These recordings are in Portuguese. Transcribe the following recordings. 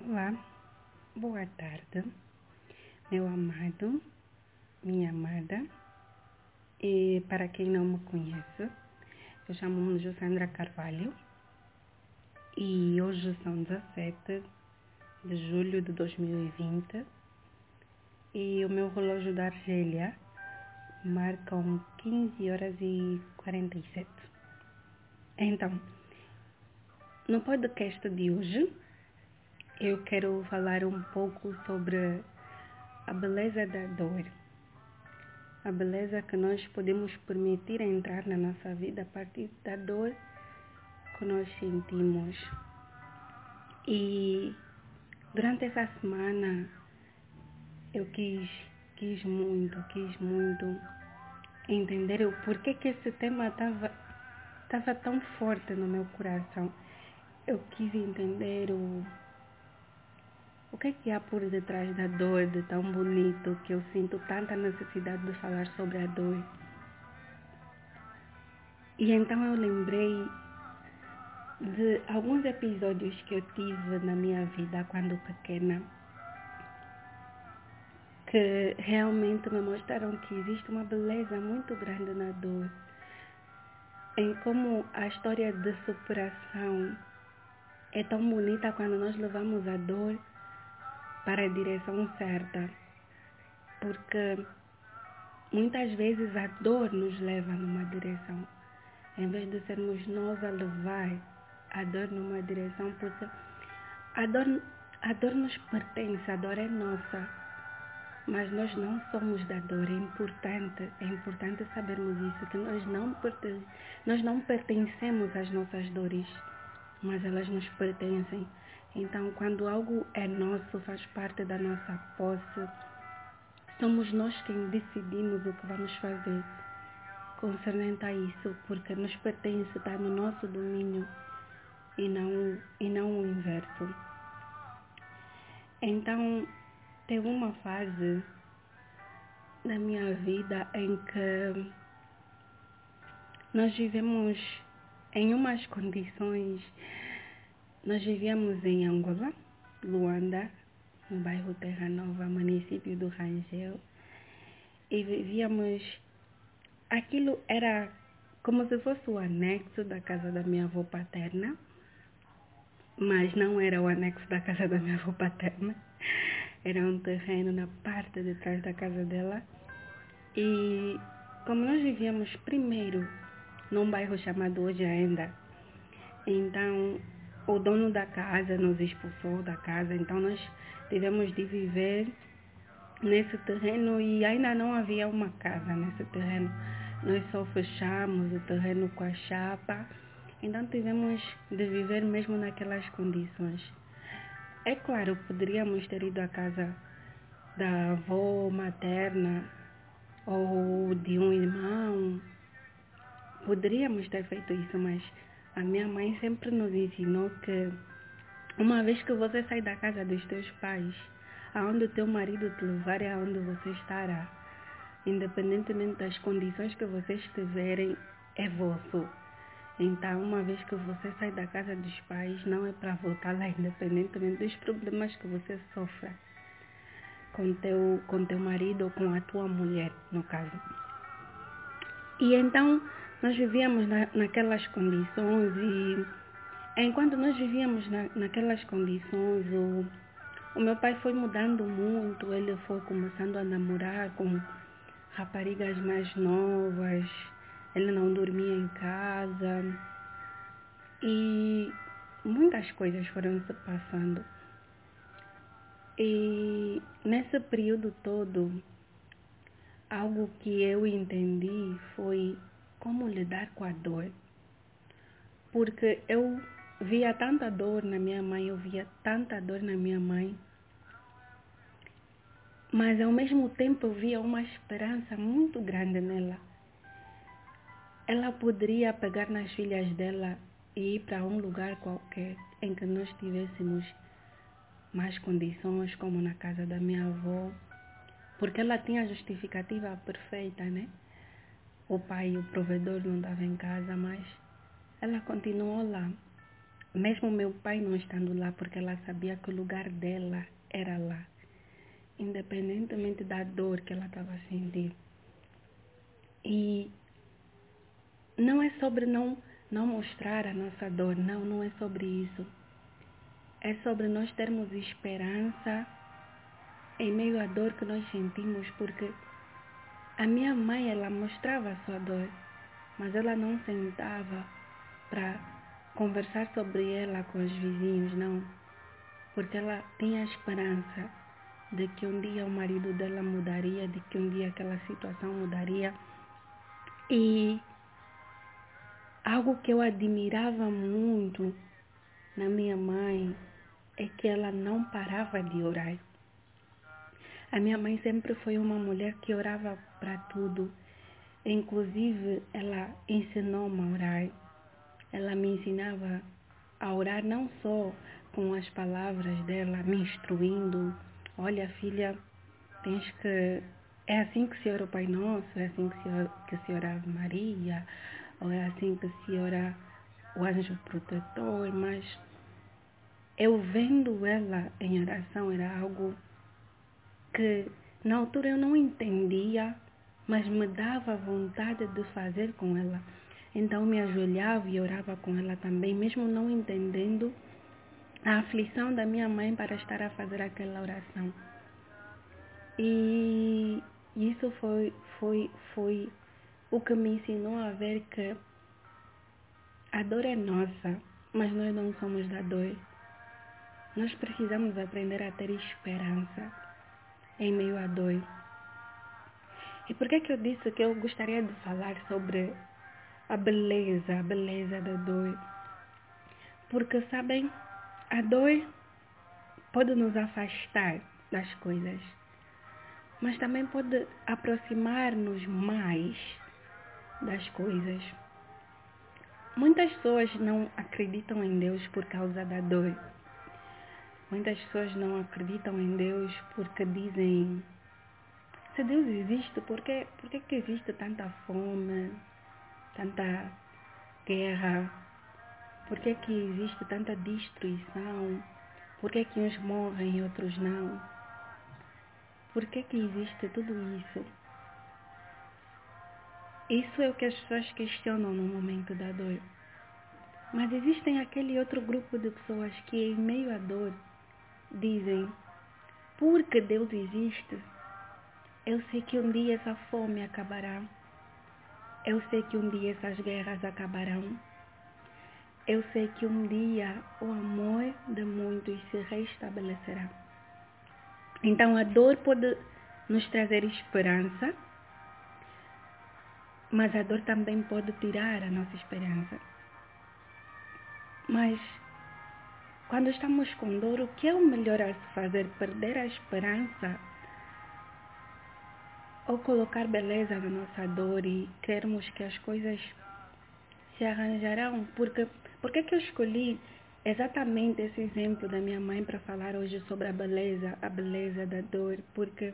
Olá, boa tarde, meu amado, minha amada. E para quem não me conhece, eu chamo-me Jussandra Carvalho e hoje são 17 de julho de 2020 e o meu relógio da Argélia marcam 15 horas e 47. Então, no podcast de hoje, eu quero falar um pouco sobre a beleza da dor. A beleza que nós podemos permitir entrar na nossa vida a partir da dor que nós sentimos. E durante essa semana eu quis muito entender o porquê que esse tema estava tão forte no meu coração. Eu quis entender o que há por detrás da dor de tão bonito que eu sinto tanta necessidade de falar sobre a dor. E então eu lembrei de alguns episódios que eu tive na minha vida quando pequena, que realmente me mostraram que existe uma beleza muito grande na dor, em como a história de superação é tão bonita quando nós levamos a dor para a direção certa, porque muitas vezes a dor nos leva numa direção, em vez de sermos nós a levar a dor numa direção, porque a dor nos pertence, a dor é nossa, mas nós não somos da dor. É importante sabermos isso, que nós não pertencemos às nossas dores, mas elas nos pertencem. Então, quando algo é nosso, faz parte da nossa posse, somos nós quem decidimos o que vamos fazer concernente a isso, porque nos pertence, está no nosso domínio e não o inverso. Então, teve uma fase da minha vida em que nós vivemos em umas condições. Nós vivíamos em Angola, Luanda, no bairro Terra Nova, município do Rangel, e vivíamos. Aquilo era como se fosse o anexo da casa da minha avó paterna, mas não era o anexo da casa da minha avó paterna. Era um terreno na parte de trás da casa dela. E como nós vivíamos primeiro num bairro chamado Hoje Ainda, então o dono da casa nos expulsou da casa, então nós tivemos de viver nesse terreno e ainda não havia uma casa nesse terreno. Nós só fechamos o terreno com a chapa, então tivemos de viver mesmo naquelas condições. É claro, poderíamos ter ido à casa da avó materna ou de um irmão, poderíamos ter feito isso, mas a minha mãe sempre nos ensinou que uma vez que você sai da casa dos teus pais, aonde o teu marido te levar é aonde você estará. Independentemente das condições que vocês tiverem, é vosso. Então, uma vez que você sai da casa dos pais, não é para voltar lá, independentemente dos problemas que você sofra com teu marido ou com a tua mulher, no caso. E então, nós vivíamos naquelas condições e enquanto nós vivíamos naquelas condições, o meu pai foi mudando muito, ele foi começando a namorar com raparigas mais novas, ele não dormia em casa e muitas coisas foram se passando. E nesse período todo, algo que eu entendi foi como lidar com a dor. Porque eu via tanta dor na minha mãe, mas ao mesmo tempo eu via uma esperança muito grande nela. Ela poderia pegar nas filhas dela e ir para um lugar qualquer em que nós tivéssemos mais condições, como na casa da minha avó, porque ela tinha a justificativa perfeita, né? O pai, o provedor, não estava em casa, mas ela continuou lá. mesmo meu pai não estando lá, porque ela sabia que o lugar dela era lá, independentemente da dor que ela estava sentindo. E não é sobre não mostrar a nossa dor, não é sobre isso. É sobre nós termos esperança em meio à dor que nós sentimos, porque a minha mãe, ela mostrava a sua dor, mas ela não sentava para conversar sobre ela com os vizinhos, não. Porque ela tinha a esperança de que um dia o marido dela mudaria, de que um dia aquela situação mudaria. E algo que eu admirava muito na minha mãe é que ela não parava de orar. A minha mãe sempre foi uma mulher que orava para tudo. Inclusive, ela ensinou-me a orar. Ela me ensinava a orar não só com as palavras dela, me instruindo. Olha, filha, tens que... É assim que se ora o Pai Nosso, é assim que se ora a Ave Maria, ou é assim que se ora o Anjo Protetor, mas eu vendo ela em oração era algo que na altura eu não entendia, mas me dava vontade de fazer com ela. Então me ajoelhava e orava com ela também, mesmo não entendendo a aflição da minha mãe para estar a fazer aquela oração. E isso foi o que me ensinou a ver que a dor é nossa, mas nós não somos da dor. Nós precisamos aprender a ter esperança em meio à dor. E por que eu disse que eu gostaria de falar sobre a beleza da dor? Porque, sabem, a dor pode nos afastar das coisas, mas também pode aproximar-nos mais das coisas. Muitas pessoas não acreditam em Deus por causa da dor. Muitas pessoas não acreditam em Deus porque dizem: se Deus existe, por que existe tanta fome, tanta guerra? Por que existe tanta destruição? Por que uns morrem e outros não? Por que existe tudo isso? Isso é o que as pessoas questionam no momento da dor. Mas existem aquele outro grupo de pessoas que, em meio à dor, dizem: porque Deus existe, eu sei que um dia essa fome acabará. Eu sei que um dia essas guerras acabarão. Eu sei que um dia o amor de muitos se restabelecerá. Então a dor pode nos trazer esperança, mas a dor também pode tirar a nossa esperança. Mas quando estamos com dor, o que é o melhor a se fazer? Perder a esperança ou colocar beleza na nossa dor e crermos que as coisas se arranjarão? Por que eu escolhi exatamente esse exemplo da minha mãe para falar hoje sobre a beleza da dor? Porque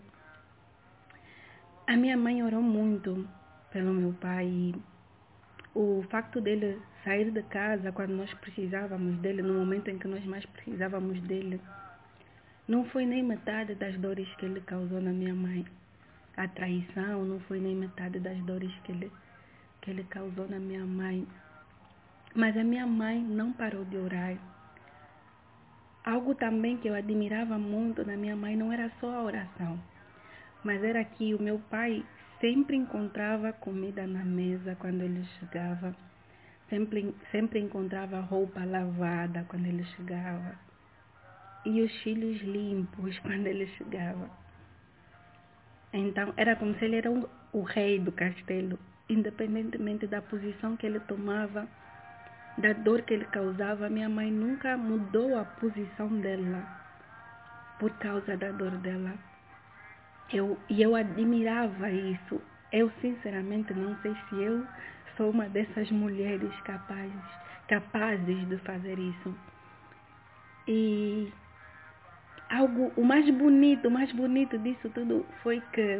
a minha mãe orou muito pelo meu pai e o facto dele sair de casa quando nós precisávamos dele, no momento em que nós mais precisávamos dele, não foi nem metade das dores que ele causou na minha mãe. A traição não foi nem metade das dores que ele causou na minha mãe. Mas a minha mãe não parou de orar. Algo também que eu admirava muito na minha mãe não era só a oração, mas era que o meu pai sempre encontrava comida na mesa quando ele chegava. Sempre encontrava roupa lavada quando ele chegava. E os filhos limpos quando ele chegava. Então, era como se ele era o rei do castelo, independentemente da posição que ele tomava, da dor que ele causava. Minha mãe nunca mudou a posição dela por causa da dor dela. Eu admirava isso. Eu, sinceramente, não sei se eu sou uma dessas mulheres capazes de fazer isso. E o mais bonito disso tudo foi que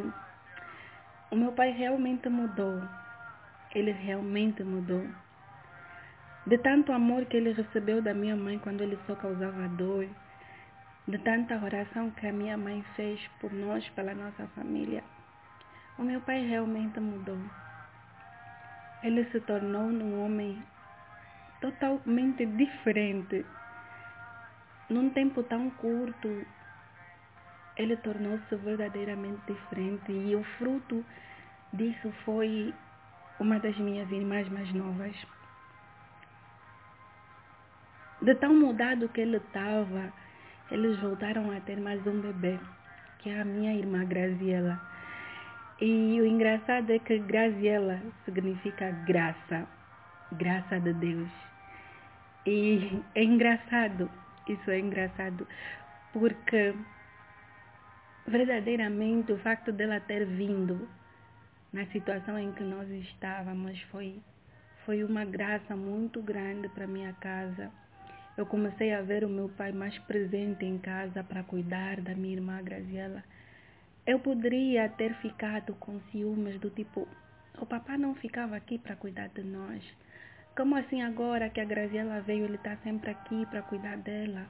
o meu pai realmente mudou. Ele realmente mudou. de tanto amor que ele recebeu da minha mãe quando ele só causava dor, de tanta oração que a minha mãe fez por nós, pela nossa família. O meu pai realmente mudou. Ele se tornou um homem totalmente diferente. Num tempo tão curto, ele tornou-se verdadeiramente diferente. E o fruto disso foi uma das minhas irmãs mais novas. De tão mudado que ele estava, eles voltaram a ter mais um bebê, que é a minha irmã Graziela. E o engraçado é que Graziela significa graça, graça de Deus. E é engraçado, isso é engraçado, porque verdadeiramente o facto dela ter vindo na situação em que nós estávamos foi uma graça muito grande para minha casa. Eu comecei a ver o meu pai mais presente em casa para cuidar da minha irmã Graziela. Eu poderia ter ficado com ciúmes do tipo, o papai não ficava aqui para cuidar de nós. Como assim agora que a Graziela veio, ele está sempre aqui para cuidar dela?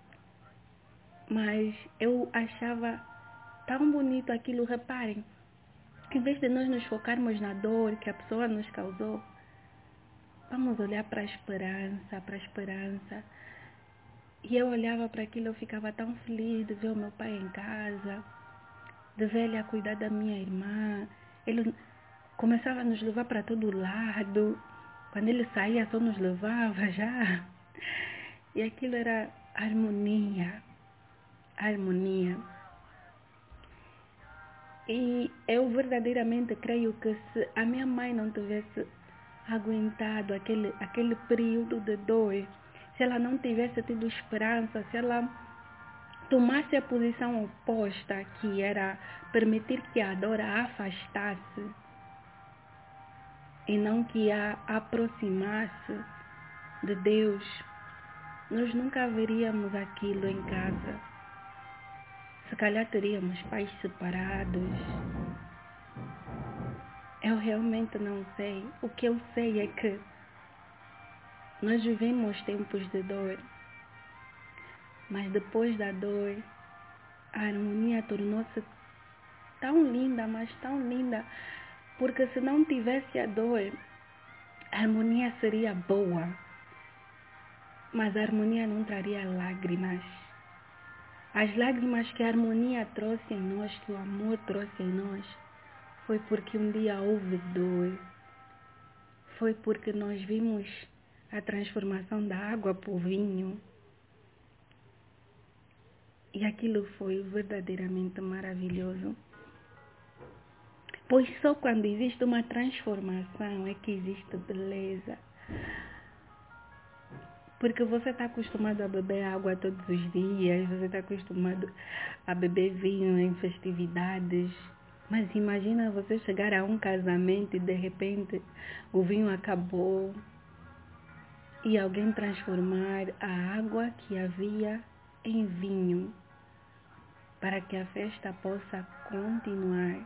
Mas eu achava tão bonito aquilo. Reparem, em vez de nós nos focarmos na dor que a pessoa nos causou, vamos olhar para a esperança, para a esperança. E eu olhava para aquilo, eu ficava tão feliz de ver o meu pai em casa, de ver ele a cuidar da minha irmã. Ele começava a nos levar para todo lado. Quando ele saía, só nos levava já. E aquilo era harmonia, harmonia. E eu verdadeiramente creio que se a minha mãe não tivesse aguentado aquele período de dor, se ela não tivesse tido esperança, se ela tomasse a posição oposta, que era permitir que a dor a afastasse e não que a aproximasse de Deus, nós nunca veríamos aquilo em casa. Se calhar teríamos pais separados. Eu realmente não sei. O que eu sei é que nós vivemos tempos de dor, mas depois da dor, a harmonia tornou-se tão linda, mas tão linda, porque se não tivesse a dor, a harmonia seria boa, mas a harmonia não traria lágrimas. As lágrimas que a harmonia trouxe em nós, que o amor trouxe em nós, foi porque um dia houve dor. Foi porque nós vimos a transformação da água para o vinho. E aquilo foi verdadeiramente maravilhoso. Pois só quando existe uma transformação é que existe beleza. Porque você está acostumado a beber água todos os dias, você está acostumado a beber vinho em festividades. Mas imagina você chegar a um casamento e de repente o vinho acabou e alguém transformar a água que havia em vinho para que a festa possa continuar.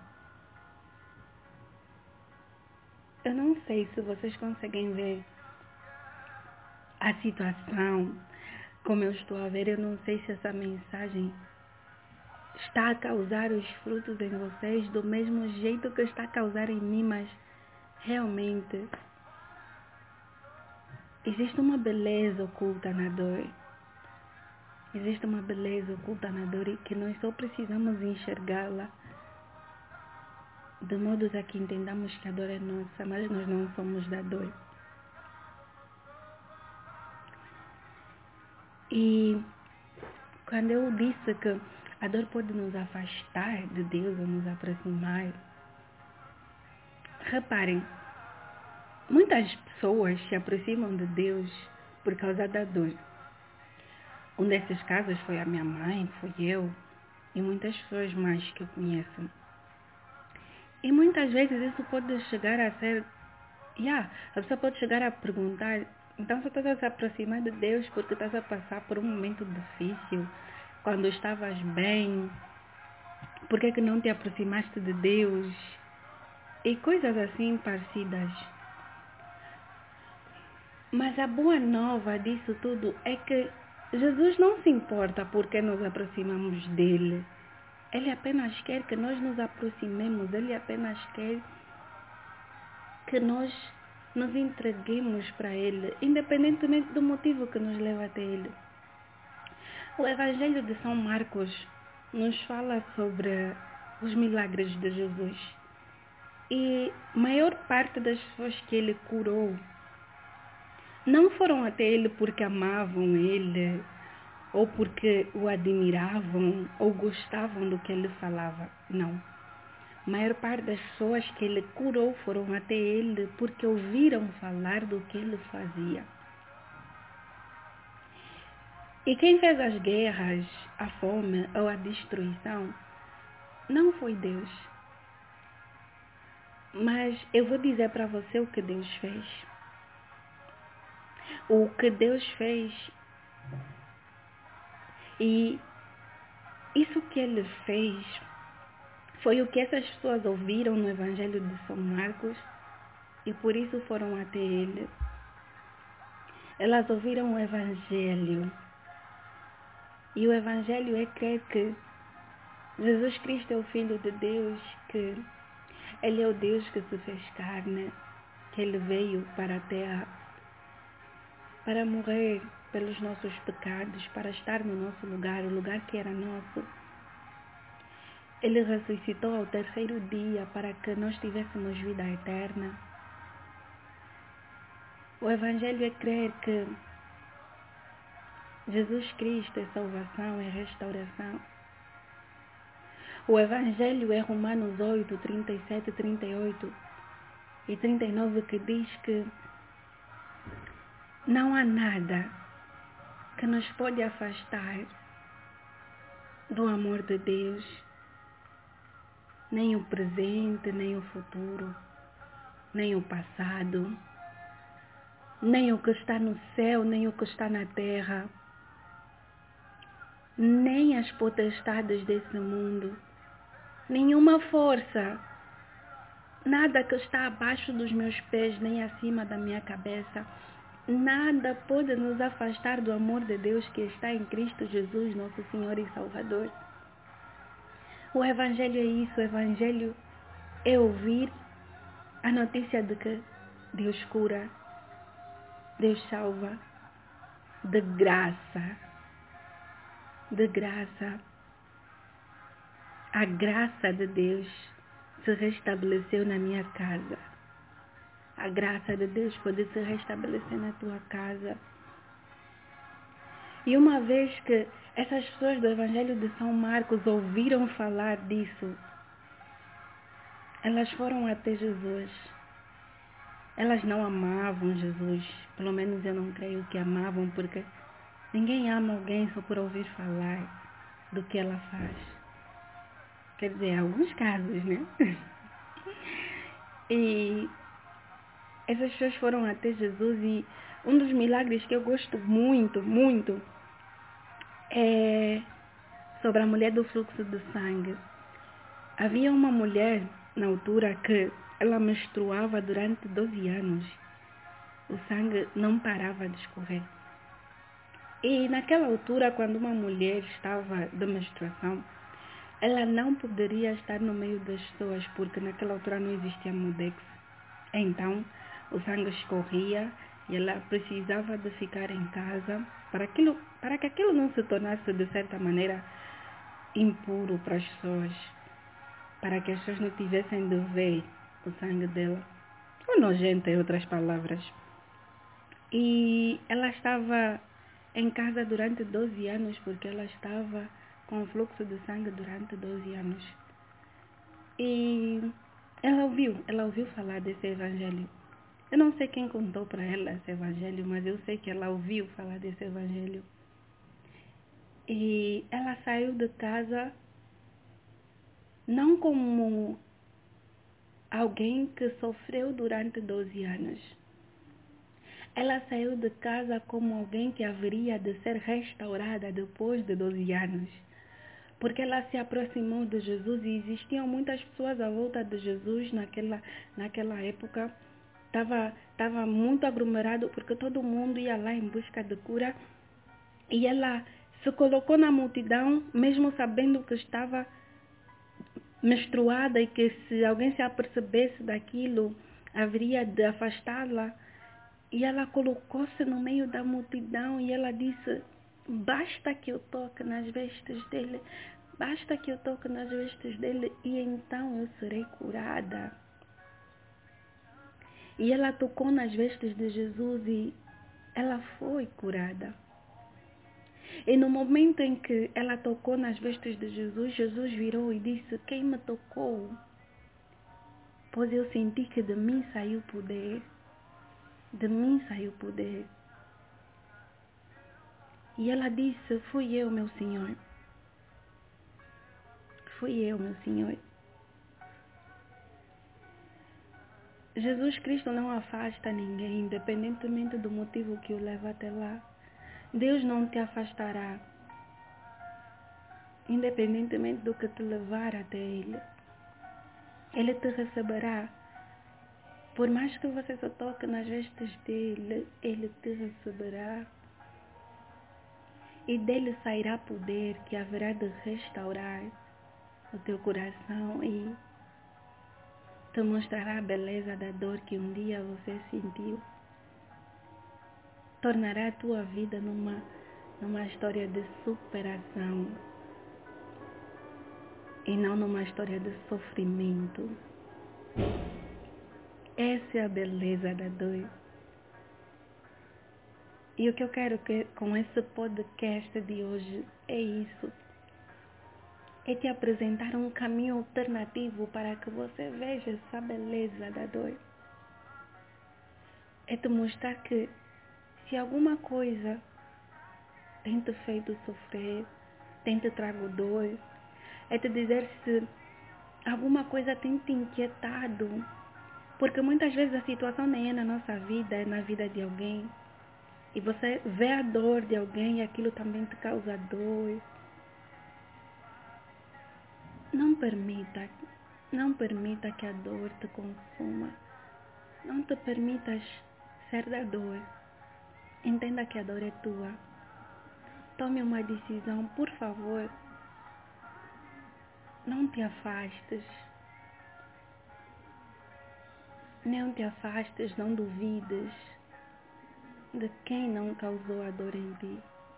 Eu não sei se vocês conseguem ver a situação como eu estou a ver. Eu não sei se essa mensagem está a causar os frutos em vocês do mesmo jeito que está a causar em mim, mas realmente existe uma beleza oculta na dor. Existe uma beleza oculta na dor e que nós só precisamos enxergá-la de modo a que entendamos que a dor é nossa, mas nós não somos da dor. E quando eu disse que a dor pode nos afastar de Deus ou nos aproximar, reparem, muitas pessoas se aproximam de Deus por causa da dor. Um desses casos foi a minha mãe, foi eu e muitas pessoas mais que eu conheço. E muitas vezes isso pode chegar a ser, a pessoa pode chegar a perguntar, então você está a se aproximar de Deus porque estás a passar por um momento difícil, quando estavas bem, por que não te aproximaste de Deus? E coisas assim parecidas. Mas a boa nova disso tudo é que Jesus não se importa porque nos aproximamos dele. Ele apenas quer que nós nos aproximemos, ele apenas quer que nós nos entreguemos para ele, independentemente do motivo que nos leva até ele. O Evangelho de São Marcos nos fala sobre os milagres de Jesus. E a maior parte das pessoas que ele curou não foram até ele porque amavam ele, ou porque o admiravam, ou gostavam do que ele falava. Não. A maior parte das pessoas que ele curou foram até ele porque ouviram falar do que ele fazia. E quem fez as guerras, a fome ou a destruição não foi Deus. Mas eu vou dizer para você o que Deus fez. O que Deus fez. E isso que ele fez foi o que essas pessoas ouviram no Evangelho de São Marcos e por isso foram até ele. Elas ouviram o Evangelho. E o Evangelho é crer que Jesus Cristo é o Filho de Deus, que Ele é o Deus que se fez carne, que Ele veio para a terra para morrer pelos nossos pecados, para estar no nosso lugar, o lugar que era nosso. Ele ressuscitou ao terceiro dia para que nós tivéssemos vida eterna. O Evangelho é crer que Jesus Cristo é salvação, é restauração. O Evangelho é Romanos 8, 37, 38 e 39 que diz que não há nada que nos pode afastar do amor de Deus, nem o presente, nem o futuro, nem o passado, nem o que está no céu, nem o que está na terra, nem as potestades desse mundo, nenhuma força, nada que está abaixo dos meus pés, nem acima da minha cabeça, nada pode nos afastar do amor de Deus que está em Cristo Jesus, nosso Senhor e Salvador. O Evangelho é isso, o Evangelho é ouvir a notícia de que Deus cura, Deus salva, de graça. De graça. A graça de Deus se restabeleceu na minha casa. A graça de Deus pode se restabelecer na tua casa. E uma vez que essas pessoas do Evangelho de São Marcos ouviram falar disso, elas foram até Jesus. Elas não amavam Jesus. Pelo menos eu não creio que amavam, porque ninguém ama alguém só por ouvir falar do que ela faz. Quer dizer, alguns casos, né? E essas pessoas foram até Jesus e um dos milagres que eu gosto muito, muito, é sobre a mulher do fluxo de sangue. Havia uma mulher na altura que ela menstruava durante 12 anos. O sangue não parava de escorrer. E naquela altura, quando uma mulher estava de menstruação, ela não poderia estar no meio das pessoas, porque naquela altura não existia Modex. Então, o sangue escorria e ela precisava de ficar em casa para que aquilo não se tornasse, de certa maneira, impuro para as pessoas, para que as pessoas não tivessem de ver o sangue dela, ou nojento, em outras palavras. E ela estava em casa durante 12 anos, porque ela estava com fluxo de sangue durante 12 anos. E ela ouviu falar desse evangelho. Eu não sei quem contou para ela esse evangelho, mas eu sei que ela ouviu falar desse evangelho. E ela saiu de casa não como alguém que sofreu durante 12 anos. Ela saiu de casa como alguém que haveria de ser restaurada depois de 12 anos. Porque ela se aproximou de Jesus e existiam muitas pessoas à volta de Jesus naquela época Estava muito aglomerado porque todo mundo ia lá em busca de cura. E ela se colocou na multidão, mesmo sabendo que estava menstruada e que se alguém se apercebesse daquilo, haveria de afastá-la. E ela colocou-se no meio da multidão e ela disse: basta que eu toque nas vestes dele, basta que eu toque nas vestes dele e então eu serei curada. E ela tocou nas vestes de Jesus e ela foi curada. E no momento em que ela tocou nas vestes de Jesus, Jesus virou e disse: quem me tocou? Pois eu senti que de mim saiu poder. De mim saiu poder. E ela disse: fui eu, meu Senhor. Fui eu, meu Senhor. Jesus Cristo não afasta ninguém, independentemente do motivo que o leva até lá. Deus não te afastará, independentemente do que te levar até Ele. Ele te receberá. Por mais que você só toque nas vestes dele, Ele te receberá. E dele sairá poder que haverá de restaurar o teu coração e te mostrará a beleza da dor que um dia você sentiu. Tornará a tua vida numa história de superação e não numa história de sofrimento. Essa é a beleza da dor. E o que eu quero com esse podcast de hoje é isso. É te apresentar um caminho alternativo para que você veja essa beleza da dor. É te mostrar que se alguma coisa tem te feito sofrer, tem te trago dor, é te dizer se alguma coisa tem te inquietado. Porque muitas vezes a situação nem é na nossa vida, é na vida de alguém. E você vê a dor de alguém e aquilo também te causa dor. Não permita que a dor te consuma. Não te permitas ser da dor. Entenda que a dor é tua. Tome uma decisão, por favor. Não te afastes. Não te afastes, não duvides de quem não causou a dor em ti.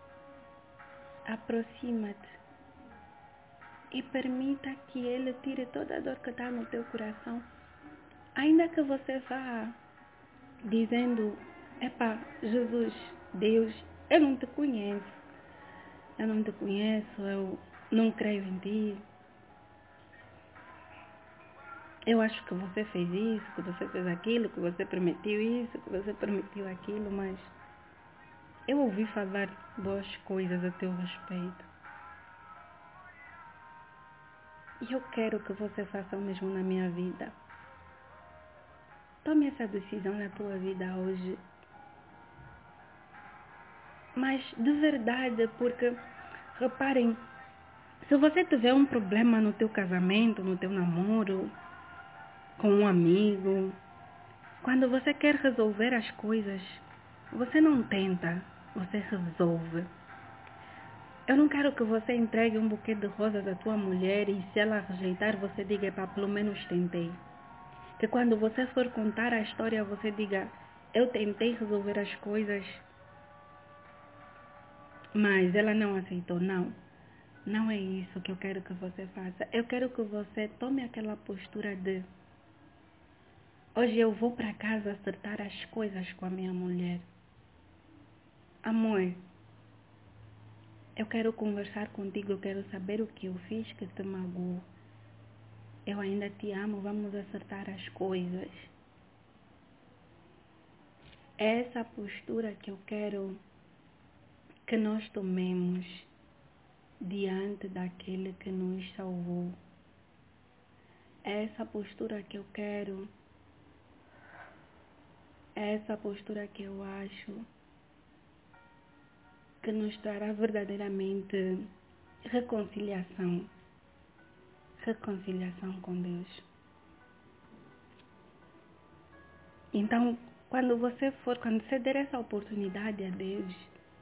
Aproxima-te e permita que Ele tire toda a dor que está no teu coração. Ainda que você vá dizendo: epá, Jesus, Deus, eu não te conheço. Eu não te conheço, eu não creio em ti. Eu acho que você fez isso, que você fez aquilo, que você permitiu isso, que você permitiu aquilo, mas eu ouvi falar boas coisas a teu respeito. E eu quero que você faça o mesmo na minha vida. Tome essa decisão na tua vida hoje. Mas de verdade, porque, reparem, se você tiver um problema no teu casamento, no teu namoro, com um amigo, quando você quer resolver as coisas, você não tenta, você resolve. Eu não quero que você entregue um buquê de rosas à tua mulher e se ela rejeitar, você diga: pá, pelo menos tentei. Que quando você for contar a história, você diga: eu tentei resolver as coisas, mas ela não aceitou. Não, não é isso que eu quero que você faça. Eu quero que você tome aquela postura de: hoje eu vou para casa acertar as coisas com a minha mulher. Amor, eu quero conversar contigo, eu quero saber o que eu fiz que te magoou. Eu ainda te amo, vamos acertar as coisas. É essa postura que eu quero que nós tomemos diante daquele que nos salvou. É essa postura que eu quero, é essa postura que eu acho que nos trará verdadeiramente reconciliação com Deus. Então, quando você der essa oportunidade a Deus,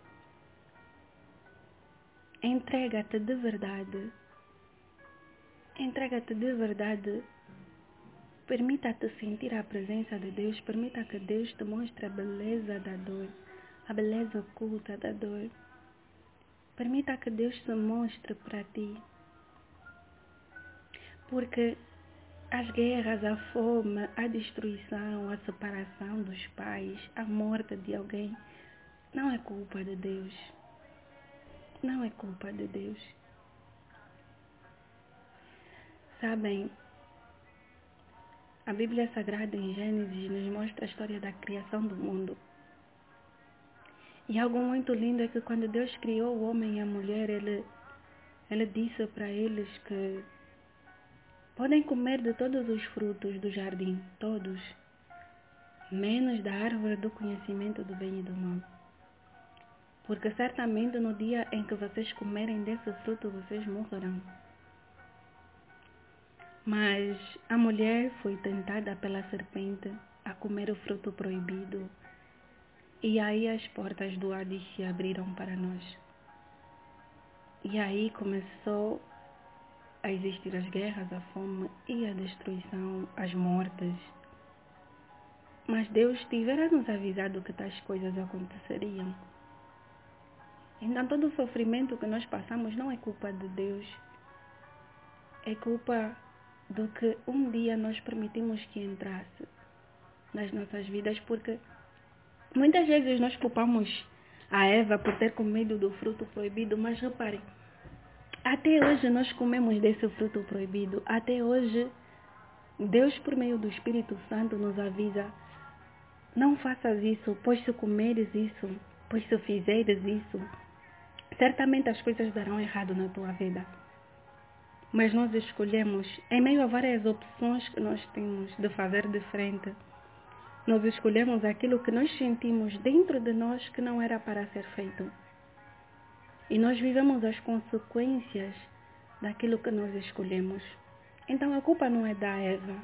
entrega-te de verdade. Entrega-te de verdade. Permita-te sentir a presença de Deus. Permita que Deus te mostre a beleza da dor, a beleza oculta da dor. Permita que Deus se mostre para ti. Porque as guerras, a fome, a destruição, a separação dos pais, a morte de alguém, não é culpa de Deus. Não é culpa de Deus. Sabem, a Bíblia Sagrada em Gênesis nos mostra a história da criação do mundo. E algo muito lindo é que quando Deus criou o homem e a mulher, Ele disse para eles que podem comer de todos os frutos do jardim, todos, menos da árvore do conhecimento do bem e do mal. Porque certamente no dia em que vocês comerem desse fruto, vocês morrerão. Mas a mulher foi tentada pela serpente a comer o fruto proibido. E aí as portas do Hades se abriram para nós. E aí começou a existir as guerras, a fome e a destruição, as mortes. Mas Deus tivera nos avisado que tais coisas aconteceriam. Então todo o sofrimento que nós passamos não é culpa de Deus. É culpa do que um dia nós permitimos que entrasse nas nossas vidas, porque muitas vezes nós culpamos a Eva por ter comido do fruto proibido, mas reparem, até hoje nós comemos desse fruto proibido. Até hoje, Deus, por meio do Espírito Santo, nos avisa: não faças isso, pois se comeres isso, pois se fizeres isso, certamente as coisas darão errado na tua vida. Mas nós escolhemos, em meio a várias opções que nós temos de fazer diferente, nós escolhemos aquilo que nós sentimos dentro de nós que não era para ser feito. E nós vivemos as consequências daquilo que nós escolhemos. Então a culpa não é da Eva.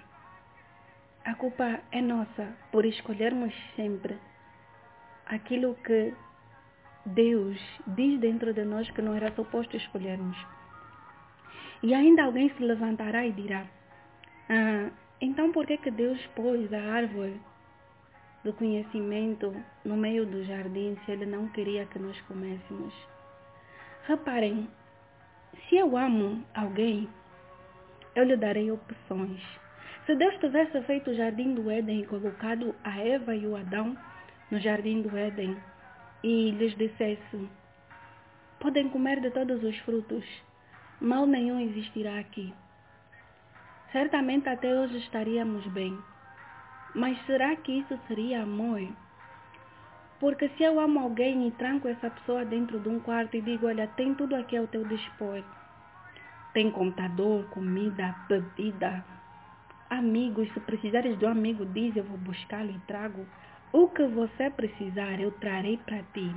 A culpa é nossa por escolhermos sempre aquilo que Deus diz dentro de nós que não era suposto escolhermos. E ainda alguém se levantará e dirá: então por que Deus pôs a árvore do conhecimento no meio do jardim se Ele não queria que nós comêssemos? Reparem, se eu amo alguém, eu lhe darei opções. Se Deus tivesse feito o jardim do Éden e colocado a Eva e o Adão no jardim do Éden e lhes dissesse: podem comer de todos os frutos, mal nenhum existirá aqui, certamente até hoje estaríamos bem. Mas será que isso seria amor? Porque se eu amo alguém e tranco essa pessoa dentro de um quarto e digo: olha, tem tudo aqui ao teu dispor, tem computador, comida, bebida, amigos, se precisares de um amigo, diz, eu vou buscá-lo e trago. O que você precisar, eu trarei para ti.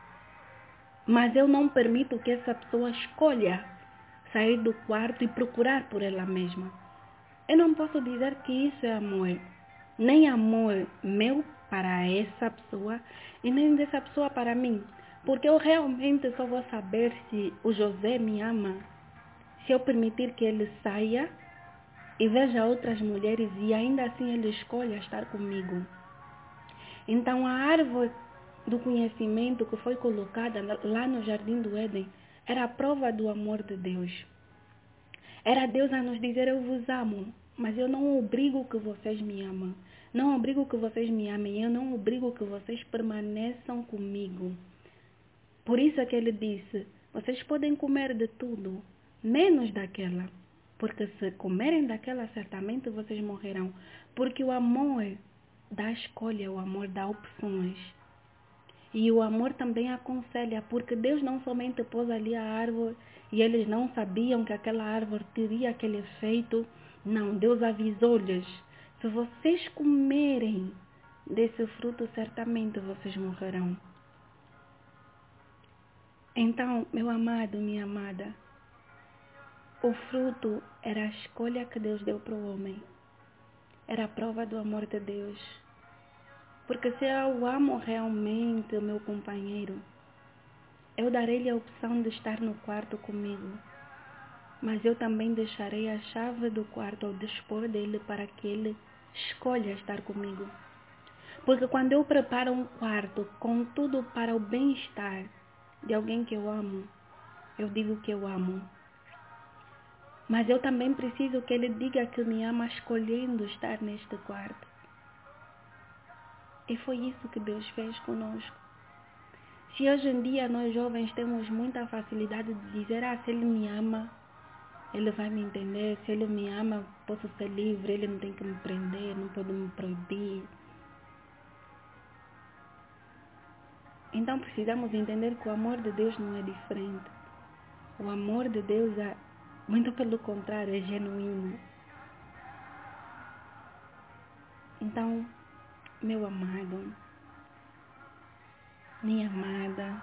Mas eu não permito que essa pessoa escolha sair do quarto e procurar por ela mesma. Eu não posso dizer que isso é amor. Nem amor meu para essa pessoa e nem dessa pessoa para mim. Porque eu realmente só vou saber se o José me ama se eu permitir que ele saia e veja outras mulheres e ainda assim ele escolha estar comigo. Então a árvore do conhecimento que foi colocada lá no Jardim do Éden era a prova do amor de Deus. Era Deus a nos dizer: eu vos amo, mas eu não obrigo que vocês me amem. Não obrigo que vocês me amem, eu não obrigo que vocês permaneçam comigo. Por isso é que ele disse: vocês podem comer de tudo, menos daquela. Porque se comerem daquela, certamente vocês morrerão. Porque o amor dá escolha, o amor dá opções. E o amor também aconselha, porque Deus não somente pôs ali a árvore e eles não sabiam que aquela árvore teria aquele efeito. Não, Deus avisou-lhes: se vocês comerem desse fruto, certamente vocês morrerão. Então, meu amado, minha amada, o fruto era a escolha que Deus deu para o homem. Era a prova do amor de Deus. Porque se eu amo realmente o meu companheiro, eu darei-lhe a opção de estar no quarto comigo. Mas eu também deixarei a chave do quarto ao dispor dele para que ele escolha estar comigo. Porque quando eu preparo um quarto com tudo para o bem-estar de alguém que eu amo, eu digo que eu amo. Mas eu também preciso que ele diga que me ama escolhendo estar neste quarto. E foi isso que Deus fez conosco. Se hoje em dia nós jovens temos muita facilidade de dizer, se ele me ama, ele vai me entender, se ele me ama, posso ser livre, ele não tem que me prender, não pode me proibir. Então precisamos entender que o amor de Deus não é diferente. O amor de Deus é, muito pelo contrário, é genuíno. Então, meu amado, minha amada,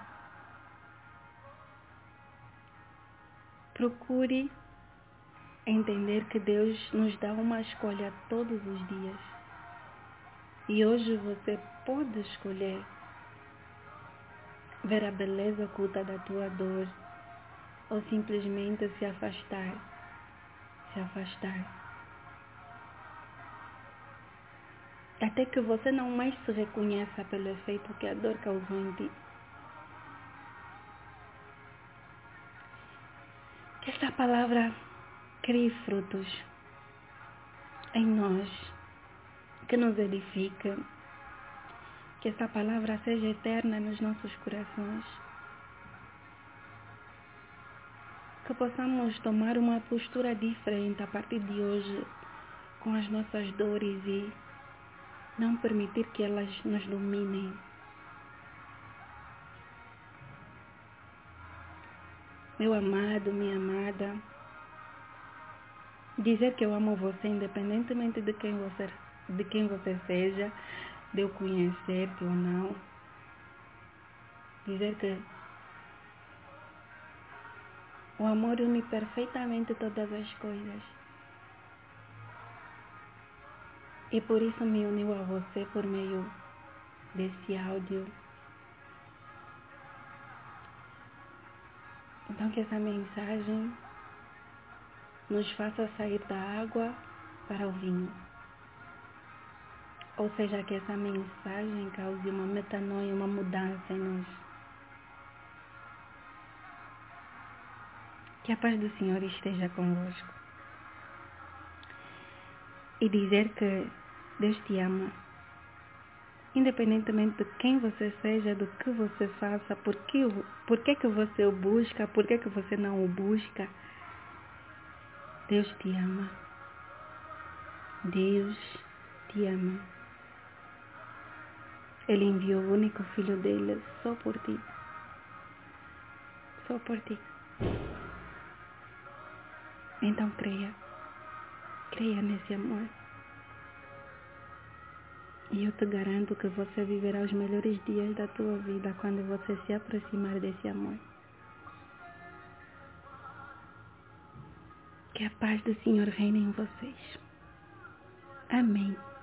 procure entender que Deus nos dá uma escolha todos os dias. E hoje você pode escolher ver a beleza oculta da tua dor ou simplesmente se afastar. Até que você não mais se reconheça pelo efeito que a dor causou em ti. Que esta palavra crie frutos em nós, que nos edifique. Que esta palavra seja eterna nos nossos corações. Que possamos tomar uma postura diferente a partir de hoje com as nossas dores e não permitir que elas nos dominem. Meu amado, minha amada, dizer que eu amo você independentemente de quem você seja, de eu conhecer-te ou não. Dizer que o amor une perfeitamente todas as coisas. E por isso me uniu a você por meio desse áudio. Então que essa mensagem nos faça sair da água para o vinho. Ou seja, que essa mensagem cause uma metanoia, uma mudança em nós. Que a paz do Senhor esteja convosco. E dizer que Deus te ama. Independentemente de quem você seja, do que você faça, por que que você o busca, por que você não o busca. Deus te ama. Deus te ama. Ele enviou o único filho dele só por ti. Só por ti. Então creia. Creia nesse amor. E eu te garanto que você viverá os melhores dias da tua vida quando você se aproximar desse amor. Que a paz do Senhor reine em vocês. Amém.